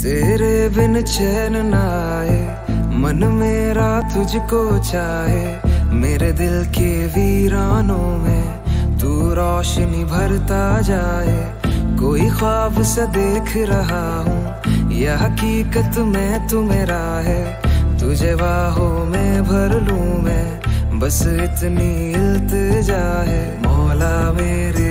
तेरे बिन चैन न आए, मन मेरा तुझको चाहे। मेरे दिल के वीरानों में तू रोशनी भरता जाए। कोई ख्वाब सा देख रहा हूँ, यह हकीकत में तू मेरा है। तुझे बाहों में भर लूं मैं, बस इतनी इल्तिजा है। मौला मेरी